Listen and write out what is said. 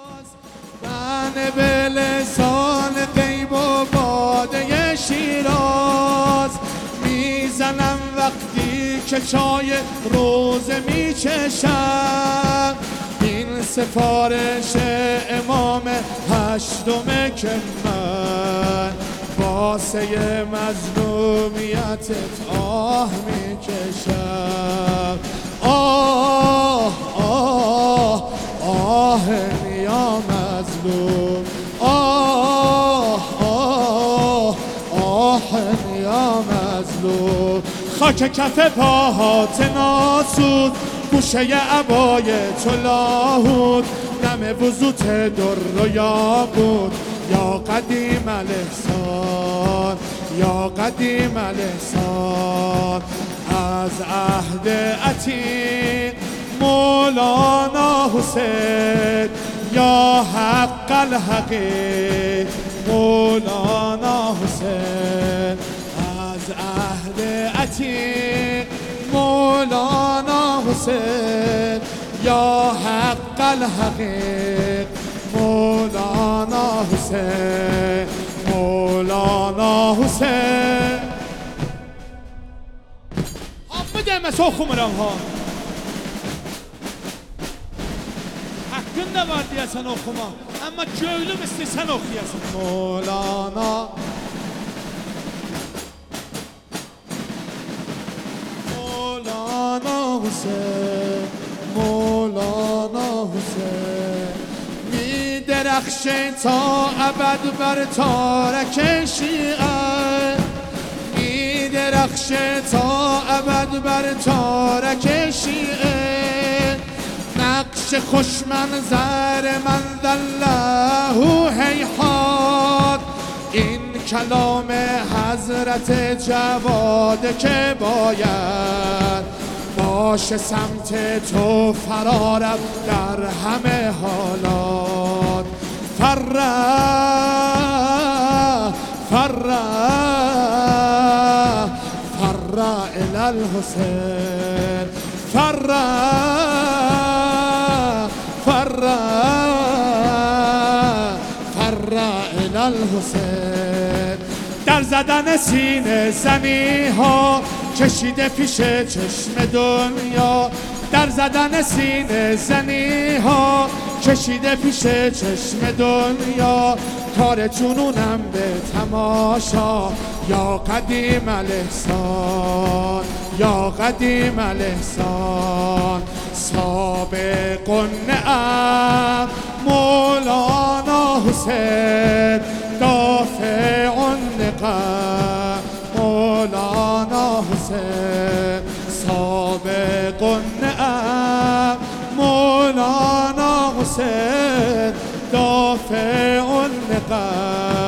من به لسان غیب و باده شیراز میزنم وقتی که چای روزه میچشم. این سفارش امام هشتمه که من واسه مظلومیتت آه میکشم. آه آه آه یا مظلوم، آه آه آه یا مظلوم. خاک کف پاهات ناسود، گوشه عبای تو لاهود، دم وضوت در و یاقوت. یا قدیم الاحسان، یا قدیم الاحسان. از عهد عتیق مولانا حسین، یا حق الحقیق مولانا حسین. از عهد عتیق مولانا حسین، یا حق الحقیق مولانا حسین مولانا حسین. بده مسا خمرم ها hakkın da var diye sen okuma ama köylüm istesen okuyasın. Moulana Moulana Hüseyin, Moulana Hüseyin. می درخشه تا ابد بر تارک شیعه، می درخشه تا ابد بر تارک شیعه. نقش خوش منظر من ذله هیهات، این کلام حضرت جواد که باید باشه سمت تو فرارم در همه حالات. فرح فرح فرح الی الحسین، فرح فرح فرح الی الحسین. در زدن سینه زنی ها کشیده پیش چشم دنیا، در زدن سینه زنی ها کشیده پیش چشم دنیا. کار جنونم به تماشا، یا قدیم الاحسان، یا قدیم الاحسان. سابق النعم مولانا حسین، دافع النقم مولانا حسین. سابق النعم مولانا حسین، دافع النقم